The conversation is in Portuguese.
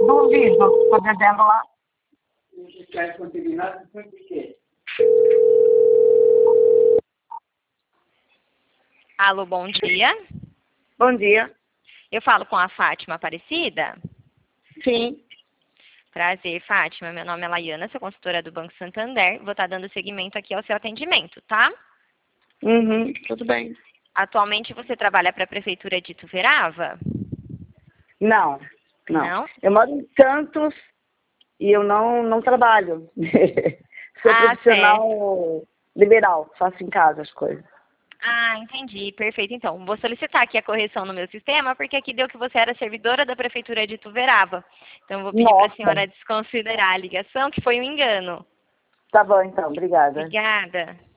Duvido, estou devendo lá. Alô, bom dia. Bom dia. Eu falo com a Fátima Aparecida. Sim. Prazer, Fátima. Meu nome é Laiana, sou consultora do Banco Santander. Vou estar dando seguimento aqui ao seu atendimento, tá? Tudo bem. Atualmente você trabalha para a Prefeitura de Ituverava? Não. Não? Eu moro em Santos e eu não trabalho. Sou Ah, profissional liberal, faço em casa as coisas. Ah, entendi. Perfeito. Então, vou solicitar aqui a correção no meu sistema, porque aqui deu que você era servidora da Prefeitura de Ituverava. Então, vou pedir para a senhora Nossa. desconsiderar a ligação, que foi um engano. Tá bom então, obrigada. Obrigada.